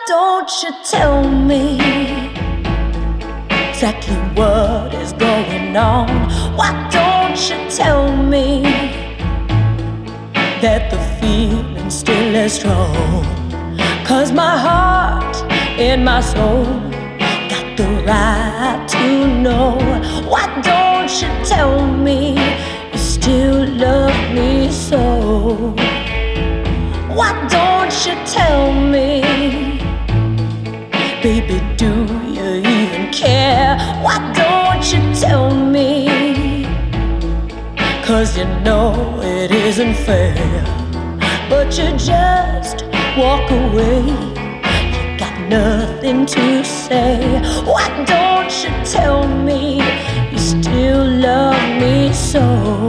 don't you tell me exactly what is going on? Why don't you tell me that the feeling's still as strong? 'Cause my heart and my soul got the right to know. Why don't you tell me you still love me so? Why don't you tell me, baby, do you even care? Why don't you tell me? 'Cause you know it isn't fair, but you just walk away. You got nothing to say. Why don't you tell me you still love me so?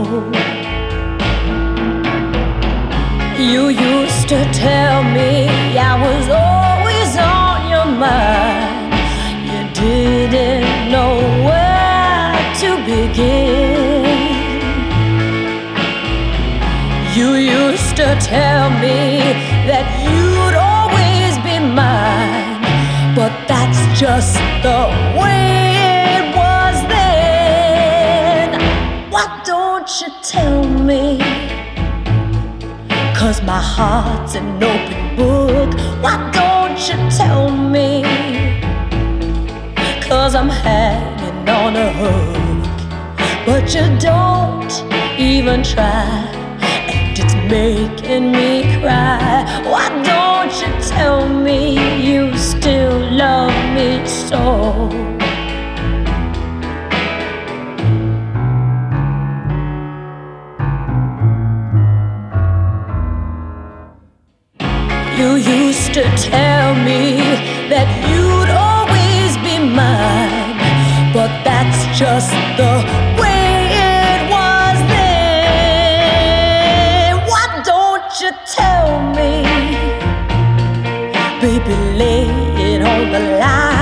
You used to tell me I was always on your mind. You didn't know where to begin. You used to tell me that you'd always be mine, but that's just the way it was then. Why don't you tell me? 'Cause my heart's an open book. Why don't you tell me? 'Cause I'm hanging on a hook, but you don't even try, and it's making me cry. Why don't you tell me you still love me so? You used to tell me that you'd always be mine, but that's just the way it was then. Why don't you tell me, baby, lay it on the line?